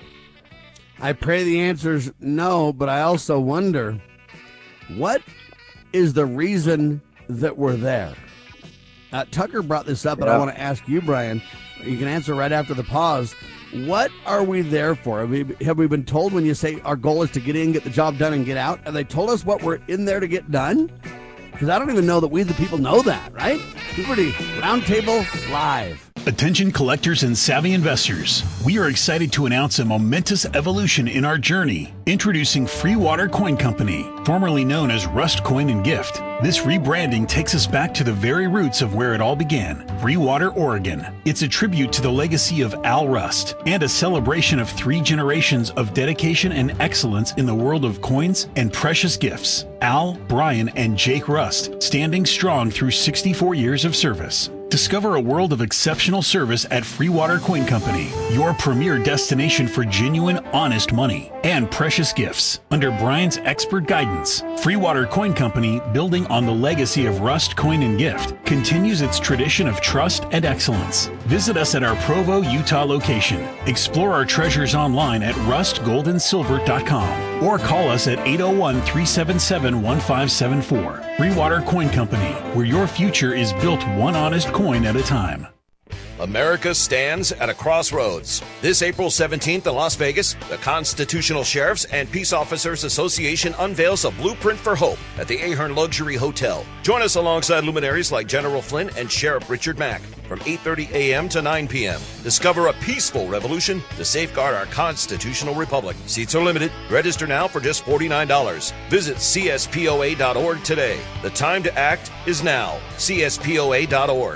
I pray the answer's no, but I also wonder, what is the reason that we're there? Uh, Tucker brought this up, but Yeah. I want to ask you, Brian. You can answer right after the pause. What are we there for? Have we, have we been told when you say our goal is to get in, get the job done, and get out? Have they told us what we're in there to get done? Because I don't even know that we, the people, know that, right? Liberty Roundtable Live. Attention collectors and savvy investors. We are excited to announce a momentous evolution in our journey. Introducing Free Water Coin Company, formerly known as Rust Coin and Gift. This rebranding takes us back to the very roots of where it all began, Free Water, Oregon. It's a tribute to the legacy of Al Rust and a celebration of three generations of dedication and excellence in the world of coins and precious gifts. Al, Brian, and Jake Rust, standing strong through sixty-four years of service. Discover a world of exceptional service at Free Water Coin Company, your premier destination for genuine, honest money and precious gifts. Under Brian's expert guidance, Free Water Coin Company, building on the legacy of Rust Coin and Gift, continues its tradition of trust and excellence. Visit us at our Provo, Utah location. Explore our treasures online at rust gold and silver dot com or call us at eight oh one, three seven seven, one five seven four. Free Water Coin Company, where your future is built one honest coin at a time. America stands at a crossroads. This April seventeenth in Las Vegas, the Constitutional Sheriffs and Peace Officers Association unveils a blueprint for hope at the Ahern Luxury Hotel. Join us alongside luminaries like General Flynn and Sheriff Richard Mack from eight thirty a.m. to nine p.m. Discover a peaceful revolution to safeguard our constitutional republic. Seats are limited. Register now for just forty-nine dollars. Visit C S P O A dot org today. The time to act is now. C S P O A dot org.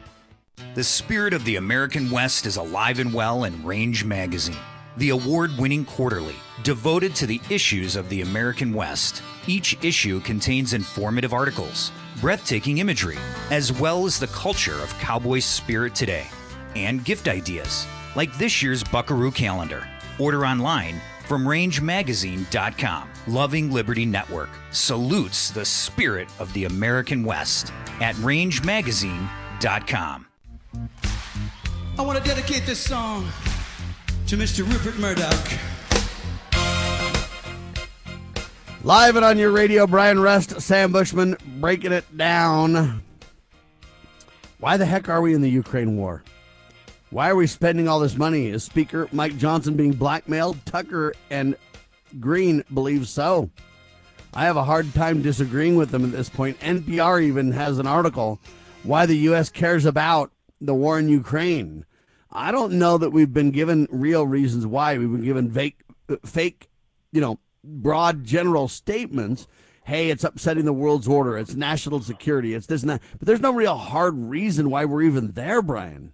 The spirit of the American West is alive and well in Range Magazine, the award-winning quarterly devoted to the issues of the American West. Each issue contains informative articles, breathtaking imagery, as well as the culture of cowboy spirit today, and gift ideas, like this year's Buckaroo calendar. Order online from range magazine dot com. Loving Liberty Network salutes the spirit of the American West at range magazine dot com. I want to dedicate this song to Mister Rupert Murdoch. Live and on your radio, Brian Rust, Sam Bushman, breaking it down. Why the heck are we in the Ukraine war? Why are we spending all this money? Is Speaker Mike Johnson being blackmailed? Tucker and Green believe so. I have a hard time disagreeing with them at this point. N P R even has an article, Why the U S Cares About the War in Ukraine. I don't know that we've been given real reasons why. We've been given fake, fake, you know, broad general statements. Hey, it's upsetting the world's order. It's national security. It's this and that. But there's no real hard reason why we're even there, Brian.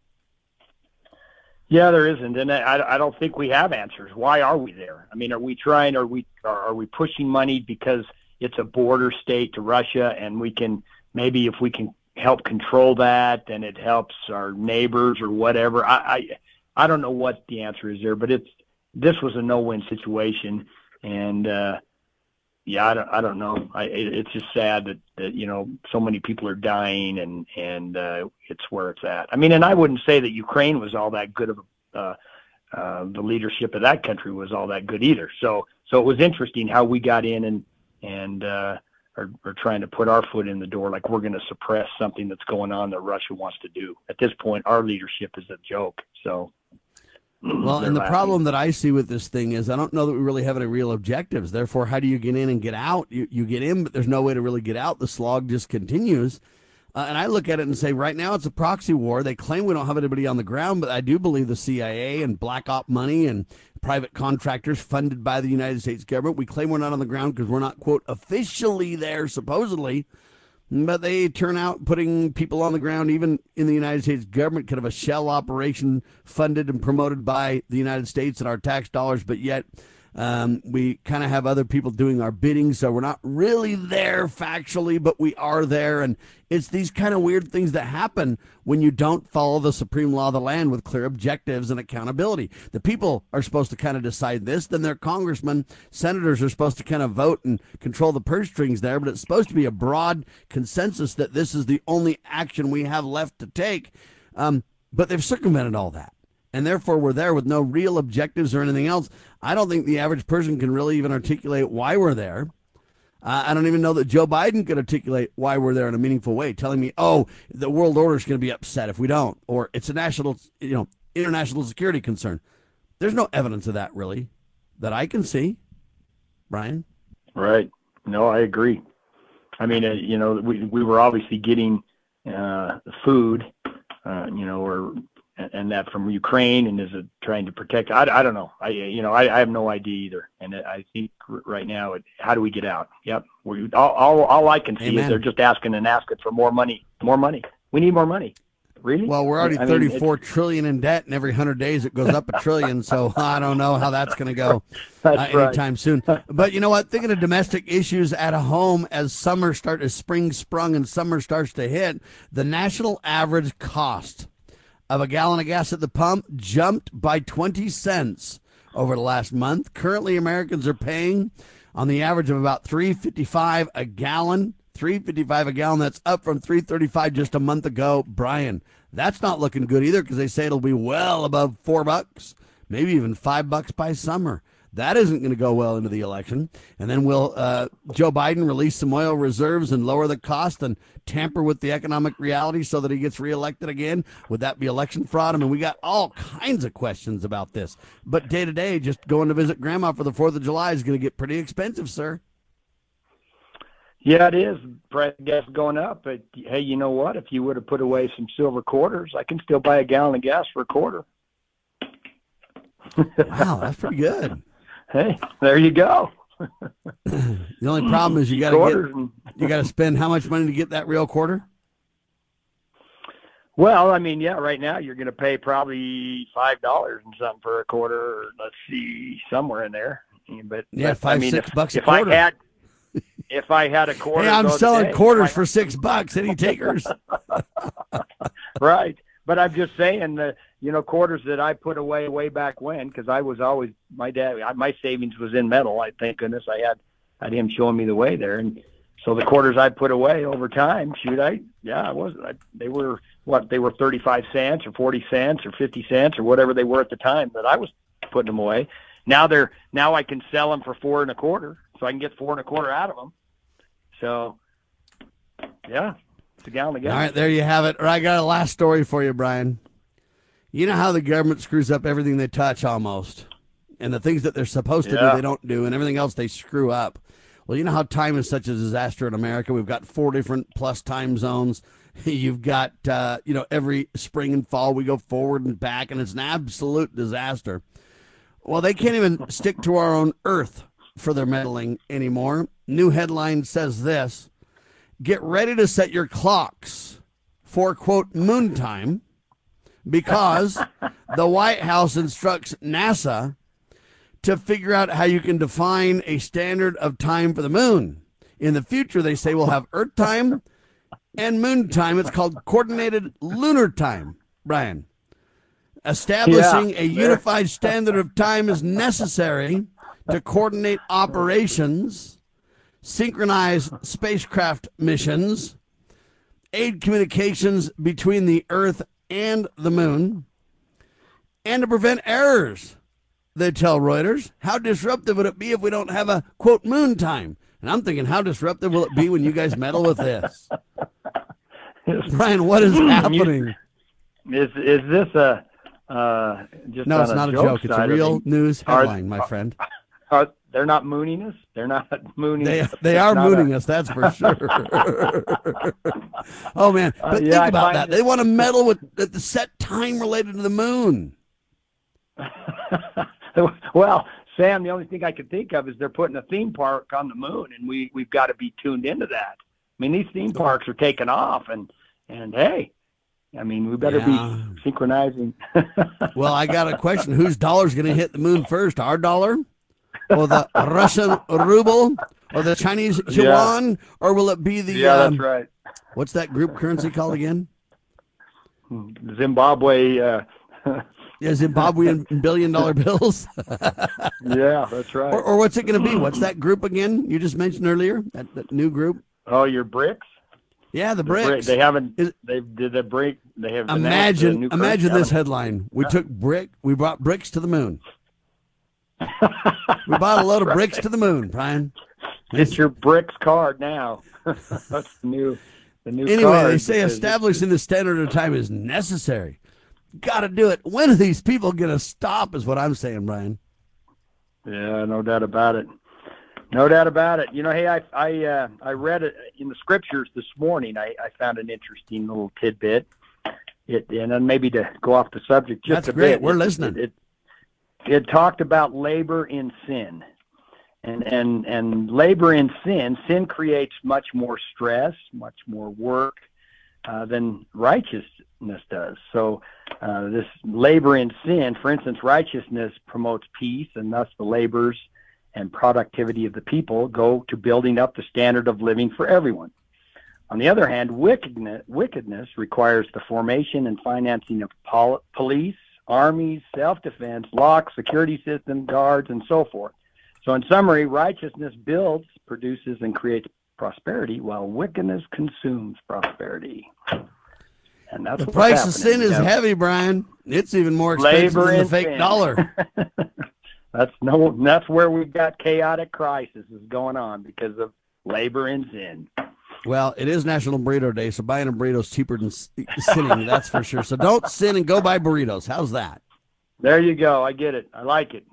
Yeah, there isn't, and I, I don't think we have answers. Why are we there? I mean, are we trying? Are we are we pushing money because it's a border state to Russia, and we can maybe if we can help control that, then it helps our neighbors or whatever. I, I I don't know what the answer is there, but it's this was a no-win situation, and uh, yeah, I don't I don't know. I, it, it's just sad that, that you know so many people are dying, and and uh, it's where it's at. I mean, and I wouldn't say that Ukraine was all that good of a, uh, uh, the leadership of that country was all that good either. So so it was interesting how we got in and and. Uh, are, are trying to put our foot in the door, like we're going to suppress something that's going on that Russia wants to do. At this point, our leadership is a joke. So, well, and the laughing. problem that I see with this thing is I don't know that we really have any real objectives. Therefore, how do you get in and get out? You you get in, but there's no way to really get out. The slog just continues. Uh, and I look at it and say, right now it's a proxy war. They claim we don't have anybody on the ground, but I do believe the C I A and black op money and private contractors funded by the United States government. We claim we're not on the ground because we're not, quote, officially there, supposedly. But they turn out putting people on the ground, even in the United States government, kind of a shell operation funded and promoted by the United States and our tax dollars, but yet Um, we kind of have other people doing our bidding, so we're not really there factually, but we are there. And it's these kind of weird things that happen when you don't follow the supreme law of the land with clear objectives and accountability. The people are supposed to kind of decide this, then their congressmen, senators are supposed to kind of vote and control the purse strings there, but it's supposed to be a broad consensus that this is the only action we have left to take. Um, but they've circumvented all that. And therefore, we're there with no real objectives or anything else. I don't think the average person can really even articulate why we're there. Uh, I don't even know that Joe Biden could articulate why we're there in a meaningful way, telling me, oh, the world order is going to be upset if we don't, or it's a national, you know, international security concern. There's no evidence of that, really, that I can see. Brian? Right. No, I agree. I mean, uh, you know, we we were obviously getting uh, food, uh, you know, or and that from Ukraine, and is it trying to protect? I, I don't know. I you know I, I have no idea either. And I think right now, it, how do we get out? Yep. We, all, all all I can see Amen. Is they're just asking and asking for more money, more money. We need more money. Really? Well, we're already I mean, thirty-four trillion in debt, and every hundred days it goes up a trillion. So I don't know how that's going to go uh, anytime right. soon. But you know what? Thinking of domestic issues at home as summer start, as spring sprung and summer starts to hit, the national average cost of a gallon of gas at the pump jumped by twenty cents over the last month. Currently, Americans are paying on the average of about three fifty-five a gallon. three fifty-five a gallon. That's up from three thirty-five just a month ago. Brian, that's not looking good either, because they say it'll be well above four bucks, maybe even five bucks by summer. That isn't going to go well into the election. And then will uh, Joe Biden release some oil reserves and lower the cost and tamper with the economic reality so that he gets reelected again? Would that be election fraud? I mean, we got all kinds of questions about this. But day to day, just going to visit grandma for the fourth of July is going to get pretty expensive, sir. Yeah, it is. Price of gas going up. But, hey, you know what? If you would have put away some silver quarters, I can still buy a gallon of gas for a quarter. Wow, that's pretty good. Hey, there you go. The only problem is you got to get you got to spend how much money to get that real quarter? Well, I mean, yeah, right now you're going to pay probably five dollars and something for a quarter. Or let's see, somewhere in there. But yeah, but, five I mean, six if, bucks a if quarter. I had if I had a quarter, hey, I'm selling day, quarters I, for six bucks. Any takers? Right. But I'm just saying that, you know, quarters that I put away way back when, because I was always, my dad, my savings was in metal. I thank goodness I had, had him showing me the way there. And so the quarters I put away over time, shoot, I, yeah, I was, I, they were, what, they were thirty-five cents or forty cents or fifty cents or whatever they were at the time that I was putting them away. Now they're, now I can sell them for four and a quarter, so I can get four and a quarter out of them. So, yeah. A gallon of gas. All right, there you have it. I got a last story for you, Brian. You know how the government screws up everything they touch almost, and the things that they're supposed to yeah. do they don't do, and everything else they screw up. Well, you know how time is such a disaster in America. We've got four different plus time zones. You've got, uh, you know, every spring and fall we go forward and back, and it's an absolute disaster. Well, they can't even stick to our own Earth for their meddling anymore. New headline says this. Get ready to set your clocks for, quote, moon time, because the White House instructs NASA to figure out how you can define a standard of time for the moon. In the future, they say we'll have Earth time and moon time. It's called coordinated lunar time, Brian. Establishing yeah, a unified standard of time is necessary to coordinate operations, synchronize spacecraft missions, aid communications between the Earth and the moon, and to prevent errors, they tell Reuters. How disruptive would it be if we don't have a, quote, moon time? And I'm thinking, how disruptive will it be when you guys meddle with this? Brian, what is happening? Is is this a uh, just no? on It's a not a joke joke. It's a real they, news headline, are, my friend. Are, they're not mooning us. They're not mooning. They us. they It's are not mooning a, us. That's for sure. Oh man! But Uh, yeah, think I about find that. it- They want to meddle with at the set time related to the moon. Well, Sam, the only thing I could think of is they're putting a theme park on the moon, and we we've got to be tuned into that. I mean, these theme parks are taking off, and and hey, I mean, we better Yeah. be synchronizing. Well, I got a question. Whose dollar's going to hit the moon first? Our dollar, or the Russian ruble, or the Chinese yuan, or will it be the? Yeah, um, that's right. What's that group currency called again? Zimbabwe. Uh, Yeah, Zimbabwean billion dollar bills. yeah, that's right. Or, or what's it going to be? What's that group again? You just mentioned earlier that, that new group. Oh, your BRICS. Yeah, the The BRIC- BRICS. They haven't. Is- They did the break. They have announced a Imagine, new imagine currency, this haven't headline. We took brick. We brought bricks to the moon. We bought a load of That's bricks right. to the moon, Brian. they? Get your BRICS card now. That's the new. The new Anyway, card they say because establishing the standard of time is necessary. Got to do it. When are these people going to stop? Is what I'm saying, Brian. Yeah, no doubt about it. No doubt about it. You know, hey, I I uh, I read it in the scriptures this morning. I, I found an interesting little tidbit. It and then maybe to go off the subject just That's a great. bit. We're it, listening. It, it it talked about labor in sin, and and and labor in sin. Sin creates much more stress, much more work uh, than righteousness does. So uh, this labor in sin, for instance, righteousness promotes peace, and thus the labors and productivity of the people go to building up the standard of living for everyone. On the other hand, wickedness, wickedness requires the formation and financing of pol- police, armies, self-defense, locks, security systems, guards, and so forth. So in summary, righteousness builds, produces, and creates prosperity, while wickedness consumes prosperity. And that's The what's price of happening, sin is you know. heavy, Brian. It's even more expensive Labor than the and fake sin. dollar. That's no. That's where we've got chaotic crisis is going on because of labor and sin. Well, it is National Burrito Day, so buying a burrito is cheaper than s- sinning, that's for sure. So don't sin and go buy burritos. How's that? There you go. I get it. I like it.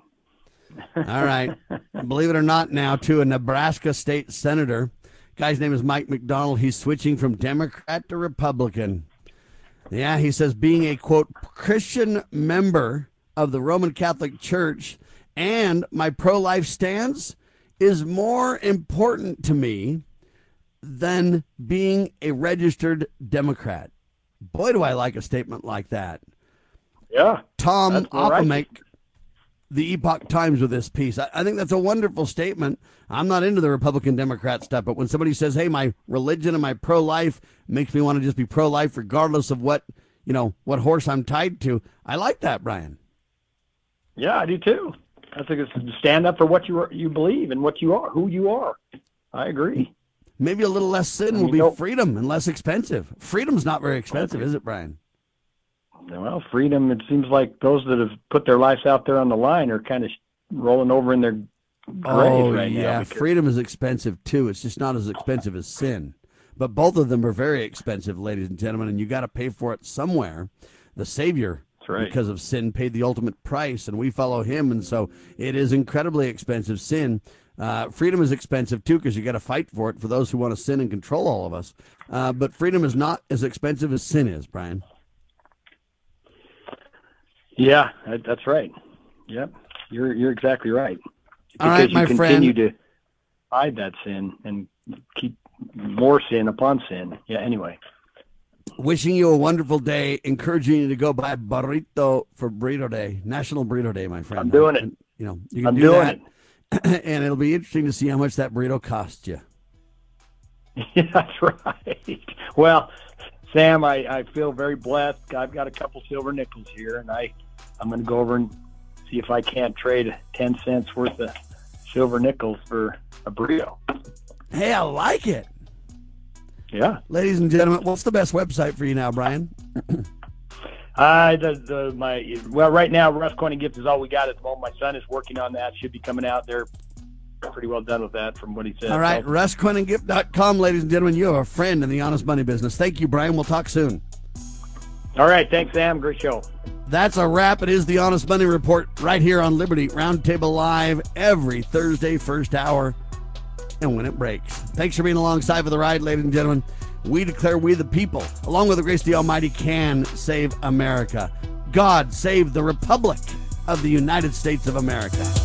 All right. Believe it or not, now to a Nebraska state senator. Guy's name is Mike McDonald. He's switching from Democrat to Republican. Yeah, he says being a, quote, Christian member of the Roman Catholic Church and my pro-life stance is more important to me than being a registered Democrat. Boy, do I like a statement like that. Yeah. Tom that's all right. Oppenheim, the Epoch Times, with this piece. I, I think that's a wonderful statement. I'm not into the Republican Democrat stuff, but when somebody says, hey, my religion and my pro-life makes me want to just be pro-life regardless of what, you know, what horse I'm tied to, I like that, Brian. Yeah, I do too. I think it's to stand up for what you are, you believe and what you are, who you are. I agree. Maybe a little less sin I will mean, be no- freedom and less expensive. Freedom's not very expensive, is it, Brian? Well, freedom. It seems like those that have put their lives out there on the line are kind of rolling over in their grave Oh, right now. yeah. because- Freedom is expensive, too. It's just not as expensive as sin. But both of them are very expensive, ladies and gentlemen, and you got to pay for it somewhere. The Savior, right. because of sin, paid the ultimate price, and we follow him, and so it is incredibly expensive. Sin. Uh, freedom is expensive, too, because you got to fight for it for those who want to sin and control all of us. Uh, but freedom is not as expensive as sin is, Brian. Yeah, that- that's right. Yep, you're you're exactly right. All Because right, you my continue friend. to hide that sin and keep more sin upon sin. Yeah. Anyway. Wishing you a wonderful day, encouraging you to go buy burrito for Burrito Day, National Burrito Day, my friend. I'm doing it. And, you know, you can I'm do doing that, and it'll be interesting to see how much that burrito costs you. Yeah, that's right. Well, Sam, I, I feel very blessed. I've got a couple silver nickels here, and I, I'm going to go over and see if I can't trade ten cents worth of silver nickels for a burrito. Hey, I like it. Yeah. Ladies and gentlemen, what's the best website for you now, Brian? Uh, the, the, my, well, right now, Russ Coin and Gift is all we got at the moment. My son is working on that. Should be coming out there pretty well done with that from what he said. All right, So, russ quinn and gift dot com, ladies and gentlemen. You have a friend in the honest money business. Thank you, Brian. We'll talk soon. all right, thanks, Sam. Great show. That's a wrap. It is the Honest Money Report right here on Liberty Roundtable Live every Thursday, first hour, and when it breaks. Thanks for being alongside for the ride, ladies and gentlemen. We declare we the people, along with the grace of the Almighty, can save America. God save the Republic of the United States of America.